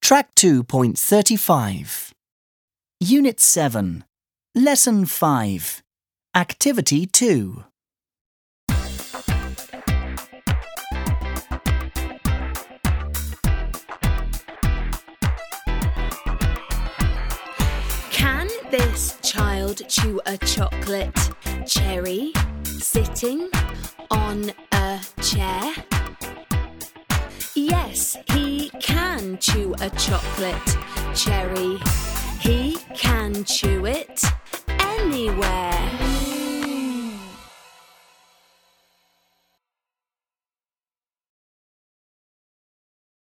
Track 2.35 Unit 7 Lesson 5 Activity 2 Can this child chew a chocolate cherry sitting on a chair? Yes, he can chew a chocolate cherry. He can chew